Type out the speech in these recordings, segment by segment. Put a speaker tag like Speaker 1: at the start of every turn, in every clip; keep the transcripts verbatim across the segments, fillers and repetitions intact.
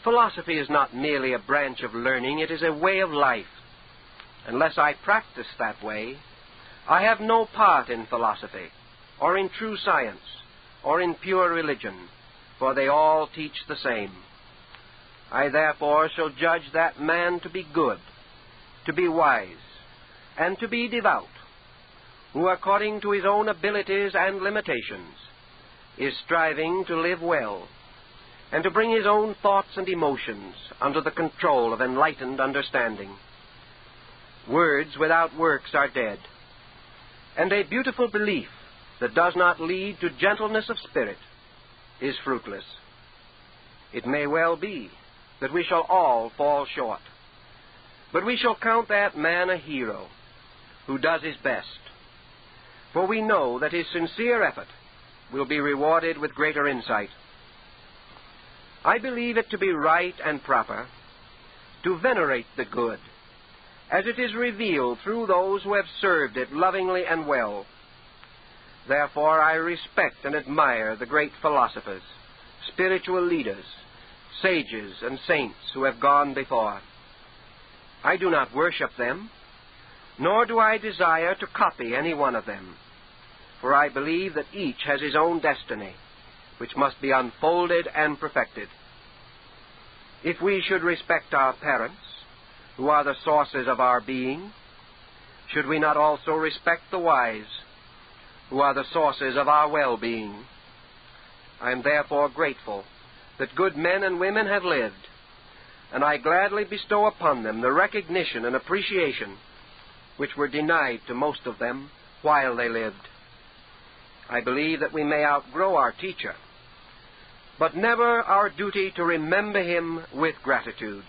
Speaker 1: Philosophy is not merely a branch of learning, it is a way of life. Unless I practice that way, I have no part in philosophy, or in true science, or in pure religion, for they all teach the same. I therefore shall judge that man to be good, to be wise, and to be devout, who according to his own abilities and limitations is striving to live well, and to bring his own thoughts and emotions under the control of enlightened understanding. Words without works are dead, and a beautiful belief that does not lead to gentleness of spirit is fruitless. It may well be that we shall all fall short, but we shall count that man a hero who does his best, for we know that his sincere effort will be rewarded with greater insight. I believe it to be right and proper to venerate the good, as it is revealed through those who have served it lovingly and well. Therefore I respect and admire the great philosophers, spiritual leaders, sages, and saints who have gone before. I do not worship them, nor do I desire to copy any one of them, for I believe that each has his own destiny, which must be unfolded and perfected. If we should respect our parents, who are the sources of our being, should we not also respect the wise, who are the sources of our well-being? I am therefore grateful that good men and women have lived, and I gladly bestow upon them the recognition and appreciation which were denied to most of them while they lived. I believe that we may outgrow our teacher, but never our duty to remember him with gratitude.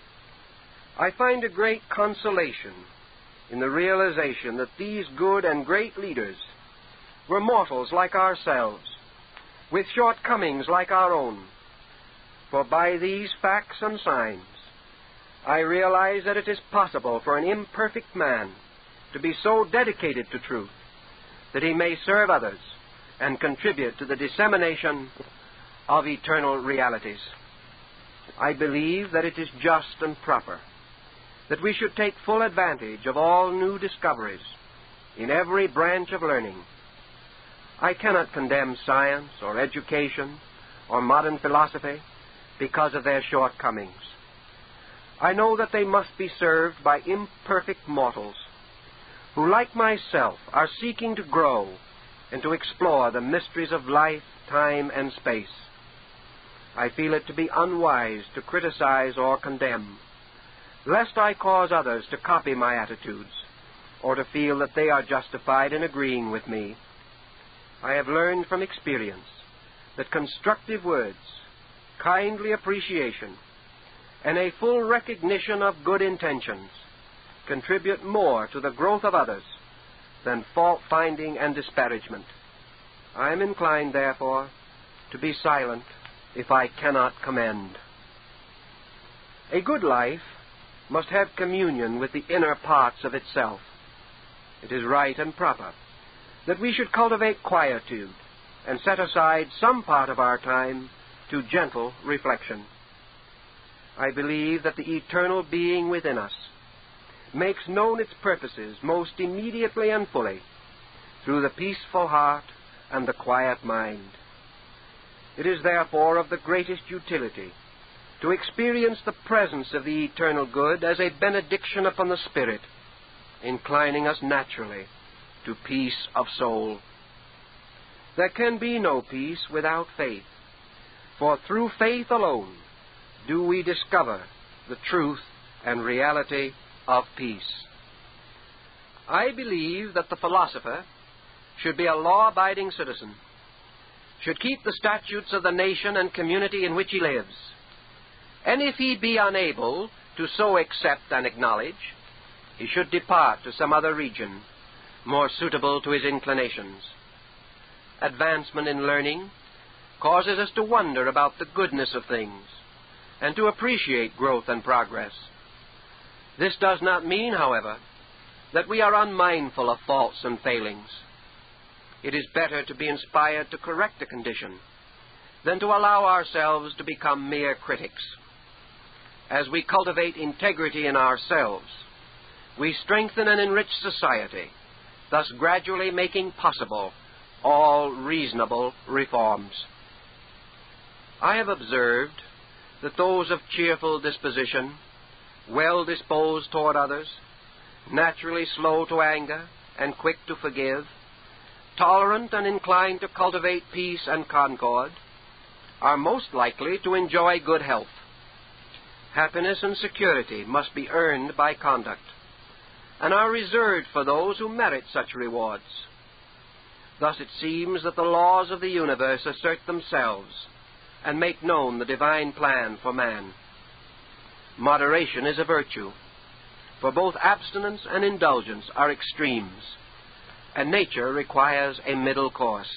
Speaker 1: I find a great consolation in the realization that these good and great leaders were mortals like ourselves, with shortcomings like our own. For by these facts and signs, I realize that it is possible for an imperfect man to be so dedicated to truth that he may serve others and contribute to the dissemination of eternal realities. I believe that it is just and proper that we should take full advantage of all new discoveries in every branch of learning. I cannot condemn science or education or modern philosophy because of their shortcomings. I know that they must be served by imperfect mortals who, like myself, are seeking to grow and to explore the mysteries of life, time, and space. I feel it to be unwise to criticize or condemn, lest I cause others to copy my attitudes or to feel that they are justified in agreeing with me. I have learned from experience that constructive words, kindly appreciation, and a full recognition of good intentions contribute more to the growth of others than fault-finding and disparagement. I am inclined, therefore, to be silent if I cannot commend. A good life must have communion with the inner parts of itself. It is right and proper that we should cultivate quietude and set aside some part of our time to gentle reflection. I believe that the eternal being within us makes known its purposes most immediately and fully through the peaceful heart and the quiet mind. It is therefore of the greatest utility to experience the presence of the eternal good as a benediction upon the spirit, inclining us naturally to peace of soul. There can be no peace without faith, for through faith alone do we discover the truth and reality of peace. I believe that the philosopher should be a law-abiding citizen, should keep the statutes of the nation and community in which he lives, and if he be unable to so accept and acknowledge, he should depart to some other region more suitable to his inclinations. Advancement in learning causes us to wonder about the goodness of things and to appreciate growth and progress. This does not mean, however, that we are unmindful of faults and failings. It is better to be inspired to correct a condition than to allow ourselves to become mere critics. as we cultivate integrity in ourselves, we strengthen and enrich society, thus gradually making possible all reasonable reforms. I have observed that those of cheerful disposition, well disposed toward others, naturally slow to anger and quick to forgive, tolerant and inclined to cultivate peace and concord, are most likely to enjoy good health. Happiness and security must be earned by conduct, and are reserved for those who merit such rewards. Thus it seems that the laws of the universe assert themselves and make known the divine plan for man. Moderation is a virtue, for both abstinence and indulgence are extremes, and nature requires a middle course.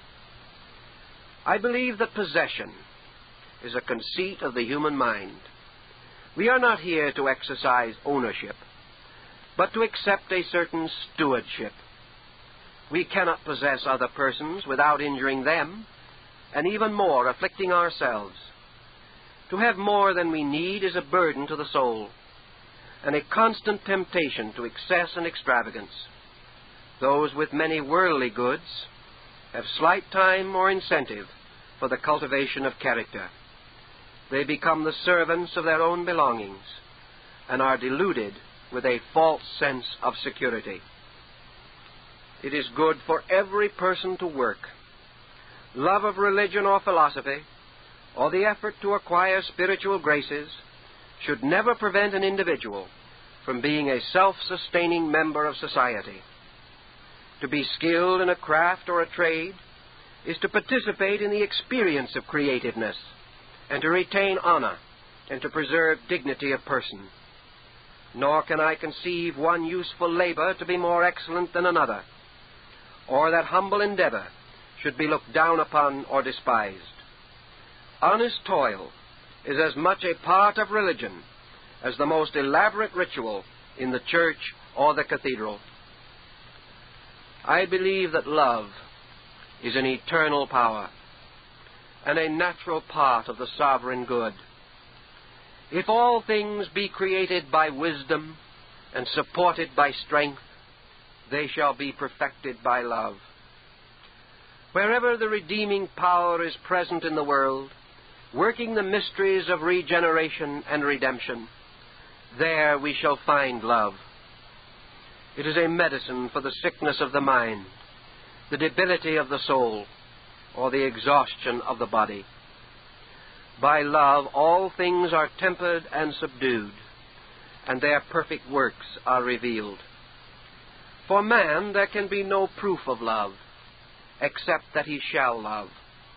Speaker 1: I believe that possession is a conceit of the human mind. We are not here to exercise ownership, but to accept a certain stewardship. We cannot possess other persons without injuring them, and even more afflicting ourselves. To have more than we need is a burden to the soul, and a constant temptation to excess and extravagance. Those with many worldly goods have slight time or incentive for the cultivation of character. They become the servants of their own belongings, and are deluded with a false sense of security. It is good for every person to work. Love of religion or philosophy, or the effort to acquire spiritual graces, should never prevent an individual from being a self-sustaining member of society. To be skilled in a craft or a trade is to participate in the experience of creativeness, and to retain honor, and to preserve dignity of person. Nor can I conceive one useful labor to be more excellent than another, or that humble endeavor should be looked down upon or despised. Honest toil is as much a part of religion as the most elaborate ritual in the church or the cathedral. I believe that love is an eternal power and a natural part of the sovereign good. If all things be created by wisdom and supported by strength, they shall be perfected by love. Wherever the redeeming power is present in the world, working the mysteries of regeneration and redemption, there we shall find love. It is a medicine for the sickness of the mind, the debility of the soul, or the exhaustion of the body. By love all things are tempered and subdued, and their perfect works are revealed. For man there can be no proof of love, except that he shall love.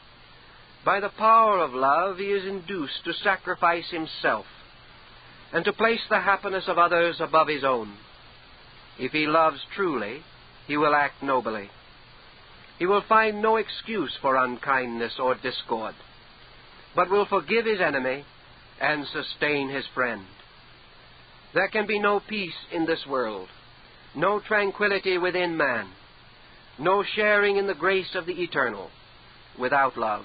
Speaker 1: By the power of love he is induced to sacrifice himself, and to place the happiness of others above his own. If he loves truly, he will act nobly. He will find no excuse for unkindness or discord, but will forgive his enemy and sustain his friend. There can be no peace in this world, no tranquility within man, no sharing in the grace of the eternal, without love.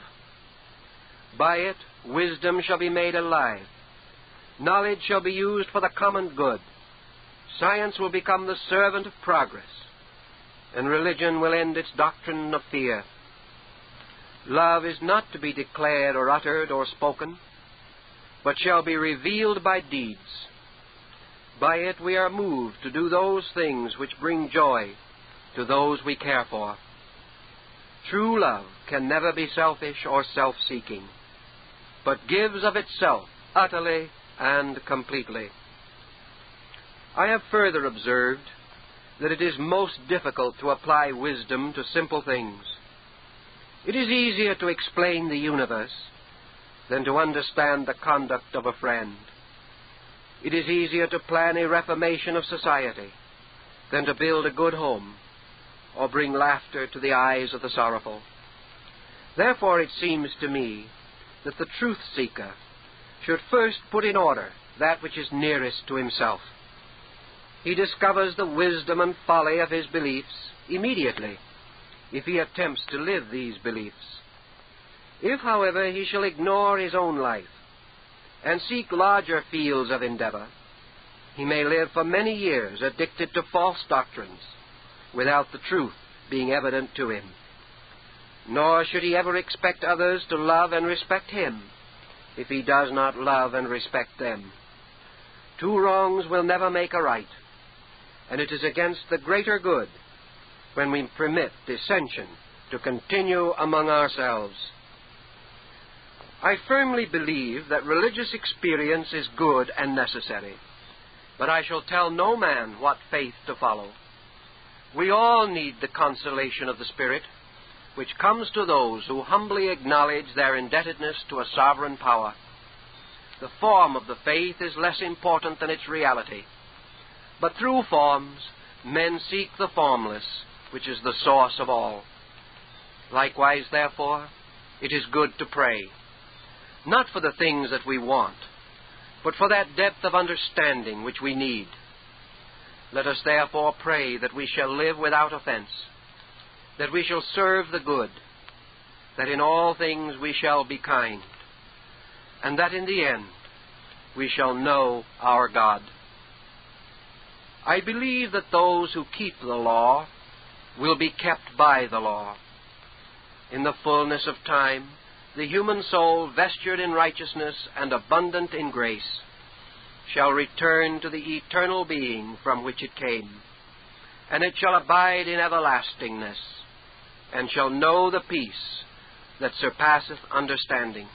Speaker 1: By it, wisdom shall be made alive. Knowledge shall be used for the common good. Science will become the servant of progress, and religion will end its doctrine of fear. Love is not to be declared or uttered or spoken, but shall be revealed by deeds. By it we are moved to do those things which bring joy to those we care for. True love can never be selfish or self-seeking, but gives of itself utterly and completely. I have further observed that it is most difficult to apply wisdom to simple things. It is easier to explain the universe than to understand the conduct of a friend. It is easier to plan a reformation of society than to build a good home or bring laughter to the eyes of the sorrowful. Therefore it seems to me that the truth-seeker should first put in order that which is nearest to himself. He discovers the wisdom and folly of his beliefs immediately if he attempts to live these beliefs. If, however, he shall ignore his own life and seek larger fields of endeavor, he may live for many years addicted to false doctrines, without the truth being evident to him. Nor should he ever expect others to love and respect him, if he does not love and respect them. Two wrongs will never make a right, and it is against the greater good when we permit dissension to continue among ourselves. I firmly believe that religious experience is good and necessary, but I shall tell no man what faith to follow. We all need the consolation of the Spirit, which comes to those who humbly acknowledge their indebtedness to a sovereign power. The form of the faith is less important than its reality, but through forms men seek the formless, which is the source of all. Likewise, therefore, it is good to pray, not for the things that we want, but for that depth of understanding which we need. Let us therefore pray that we shall live without offense, that we shall serve the good, that in all things we shall be kind, and that in the end we shall know our God. I believe that those who keep the law will be kept by the law. In the fullness of time, the human soul, vestured in righteousness and abundant in grace, shall return to the eternal being from which it came, and it shall abide in everlastingness, and shall know the peace that surpasseth understanding.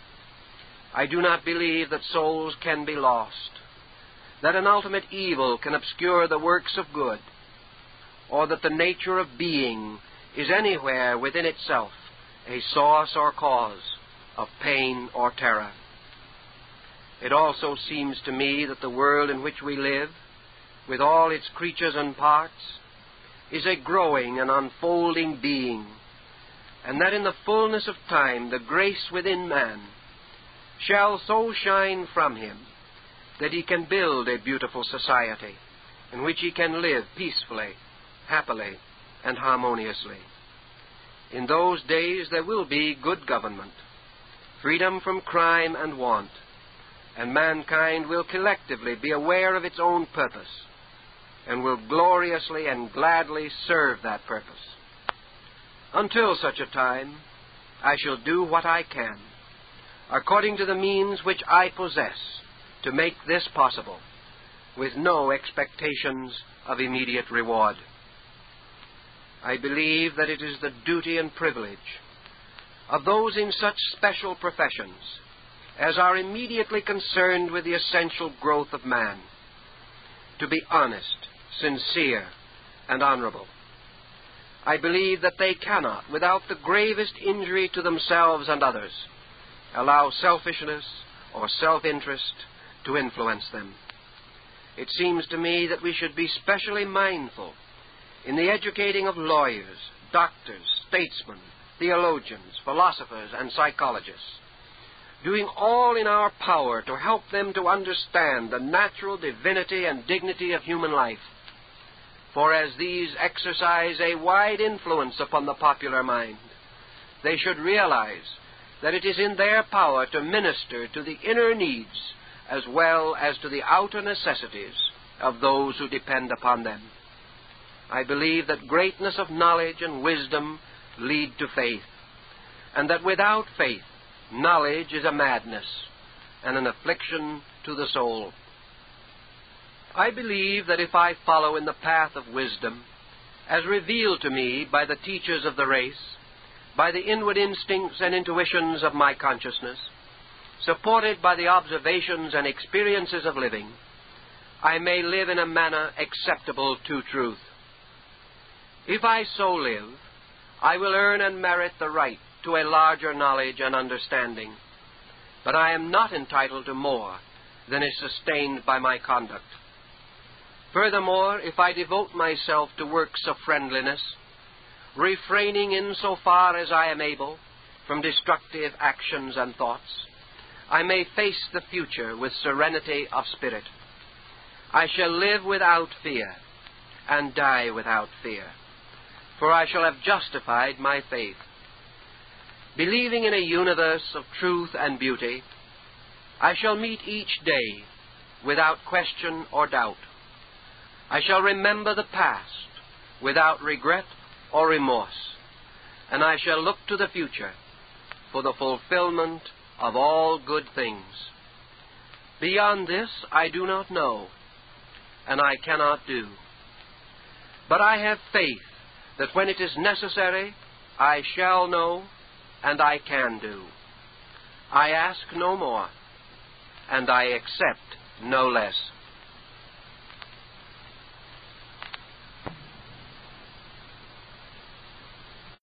Speaker 1: I do not believe that souls can be lost, that an ultimate evil can obscure the works of good, or that the nature of being is anywhere within itself a source or cause of pain or terror. It also seems to me that the world in which we live, with all its creatures and parts, is a growing and unfolding being, and that in the fullness of time the grace within man shall so shine from him that he can build a beautiful society in which he can live peacefully, happily, and harmoniously. In those days there will be good government, freedom from crime and want, and mankind will collectively be aware of its own purpose and will gloriously and gladly serve that purpose. Until such a time, I shall do what I can, according to the means which I possess, to make this possible, with no expectations of immediate reward. I believe that it is the duty and privilege of those in such special professions as are immediately concerned with the essential growth of man to be honest, sincere, and honorable. I believe that they cannot, without the gravest injury to themselves and others, allow selfishness or self-interest to influence them. It seems to me that we should be specially mindful in the educating of lawyers, doctors, statesmen, theologians, philosophers, and psychologists, doing all in our power to help them to understand the natural divinity and dignity of human life. For as these exercise a wide influence upon the popular mind, they should realize that it is in their power to minister to the inner needs as well as to the outer necessities of those who depend upon them. I believe that greatness of knowledge and wisdom lead to faith, and that without faith, knowledge is a madness and an affliction to the soul. I believe that if I follow in the path of wisdom, as revealed to me by the teachers of the race, by the inward instincts and intuitions of my consciousness, supported by the observations and experiences of living, I may live in a manner acceptable to truth. If I so live, I will earn and merit the right to a larger knowledge and understanding, but I am not entitled to more than is sustained by my conduct. Furthermore, if I devote myself to works of friendliness, refraining in so far as I am able from destructive actions and thoughts, I may face the future with serenity of spirit. I shall live without fear and die without fear, for I shall have justified my faith. Believing in a universe of truth and beauty, I shall meet each day without question or doubt. I shall remember the past without regret or remorse, and I shall look to the future for the fulfillment of all good things. Beyond this I do not know, and I cannot do. But I have faith that when it is necessary, I shall know, and I can do. I ask no more, and I accept no less.